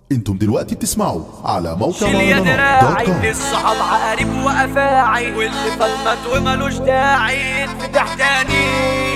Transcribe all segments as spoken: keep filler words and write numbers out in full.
انتم دلوقتي بتسمعوا على موقع شيل يا مهرجانات دوت دراعي كوم. الصحاب عقارب وافاعي واللي فلمت ومالوش داعي يتفتح تاني.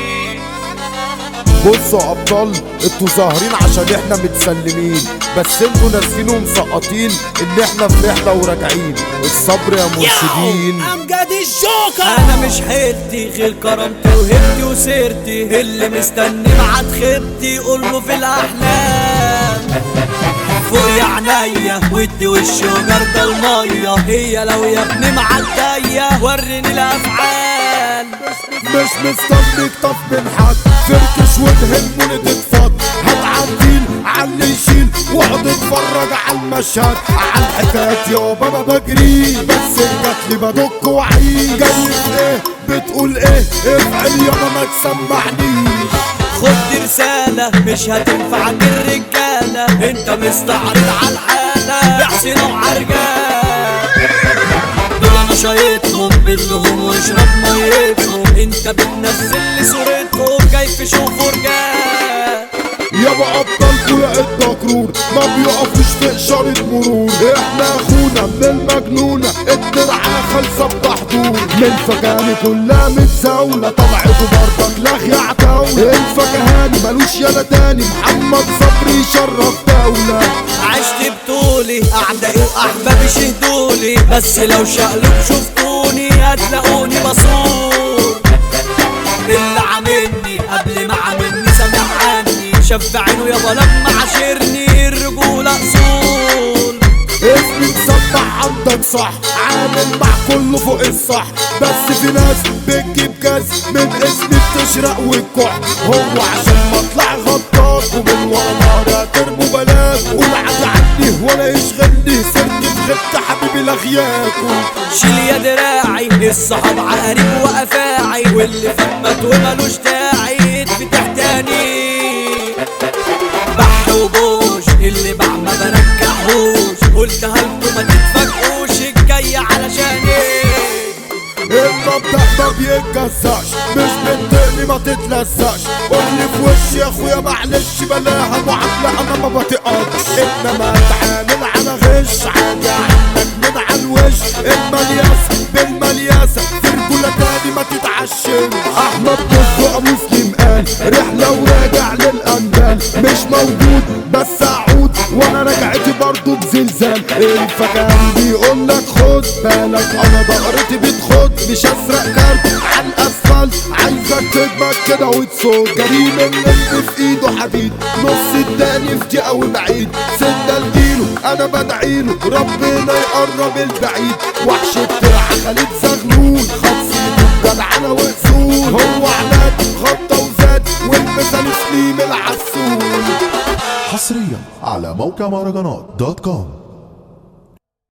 بصوا يا ابطال، انتوا ظاهرين عشان احنا متسلمين، بس انتوا ناسفين ومسقطين ان احنا في رحله وراجعين. الصبر يا مرشدين. امجد الجوكر. انا مش حيلتي غير كرامتي وهبتي وسيرتي، اللي مستني معاد خيبتي قوله في الاحلام. فوق يا عينيا ودي وشي وجرد الميه، هي لو يا ابني معديه وريني الافعال. مش مستنيك طف من حد، فركش وتهمني تتفض، هتعديل عاللي يشيل واقعد اتفرج على المشهد، على الحكايات يابا ما بجري، بس رجعتلي بدك وعيد. جاي في ايه بتقول ايه؟ افعل يابا ما تسمعنيش. خد دي رسالة مش هتنفعك الرجالة، انت مستعرض على الحالة بحسنا وعرجال. دول انا شايطهم باللهم واشرب ميتهم، انت بتنزل لي صورتهم جاي في شوف ورجال. يابا ابطال كولا الدكرور ما بيقفوش في اشارة مرور، احنا اخونا من المجنونة الدرعة خالصة بتحضور، من فكاني كلها متزاولة طلعته برضك لاغية عتاولة، الفكهاني ملوش يالا تاني محمد صبري يشرف دولة. عشت بطولي اعدائي واحبابي شهدولي، بس لو شقلب شفتوني هتلاقوني بصور. اللي عاملني قبل ما عاملني سامع عني، شاف عينه يابا لما عاشرني الرجولة اصول. اسمي مسمع عندك صح، عامل مع كله فوق الصح، بس في ناس بتجيب كاس من اسمي بتشرق والكح، هو عشان ما اطلع غطاك ومن ورا نارا ترموا بلاك، قول عدى عني ولا يشغلني سرني في غبت حبيبي لغياكوا. شيل يا دراعي الصحاب عقارب وافاعي، واللي فمت ومالوش داعي يتفتح تاني. بح وبوش اللي باع ما برجعهوش، قلتها لكم ما تتفاجئوش الجاي علشان ايه. المبدأ ما بيتجزاش، مش بتقلي ما تتلزقش، قولي في وشي يا اخويا معلش بلاها معاملة انا ما بطيقكش، انما اتعامل على غش عادي عنك من على الوش. الملياسة بالملياسة في رجولة تاني ما تتعشمش. احمد بص ابو مسلم قال رحلة وراجع للاندال، مش موجود بس اعود وانا رجعتي برضو بزلزال. الفكان بيقولك خد بالك انا ضهرتي بتخد، مش اسرق كارت على الاسفلت، عايزك تدمك كده وتصوت. جريم اللي في ايده حديد، نص التاني في دقيقة وبعيد، سنة لديله انا بدعيله ربنا يقرب البعيد. وحش الترعة خالد زغلول خاصيته جدعنة واصول، هو عناد غطى وزاد والمثال سليم العسول. حصريا على موقع مهرجانات دوت كوم.